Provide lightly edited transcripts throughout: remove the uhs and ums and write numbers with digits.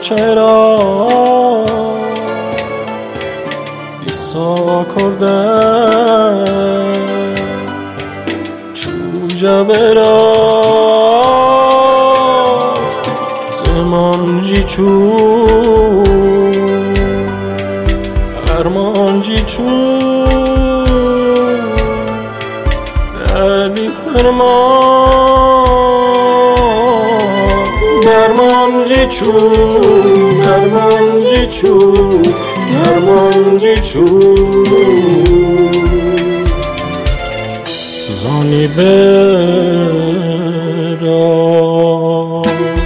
چرا ایسا کرده چو جوهرا زمان جی چو ارمان جی چو دردی درمان جی چو درمان جی چو درمان جی چو زانی برا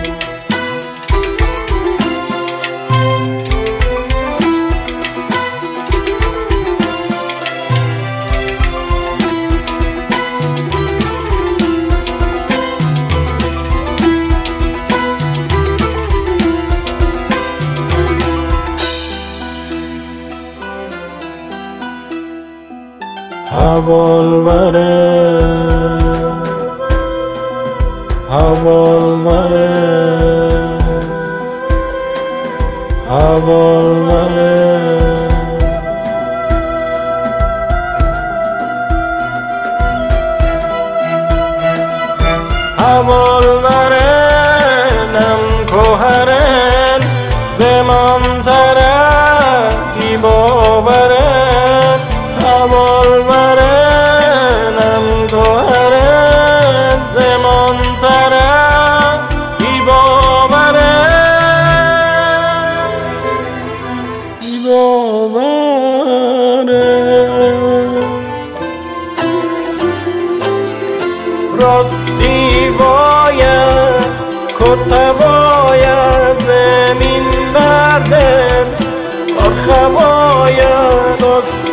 havolvarenam koharen zeman tara ibovaren havolvarenam koharen zeman tara ibovaren راستی باید کتوای زمین بردن آرخواید